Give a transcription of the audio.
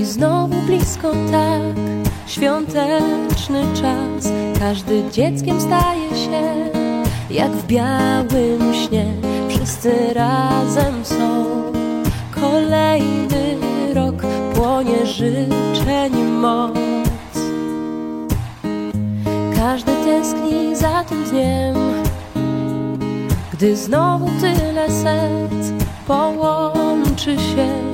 I znowu blisko tak, świąteczny czas. Każdy dzieckiem staje się, jak w białym śnie. Wszyscy razem są. Kolejny rok płonie życzeń moc. Każdy tęskni za tym dniem, gdy znowu tyle serc połączy się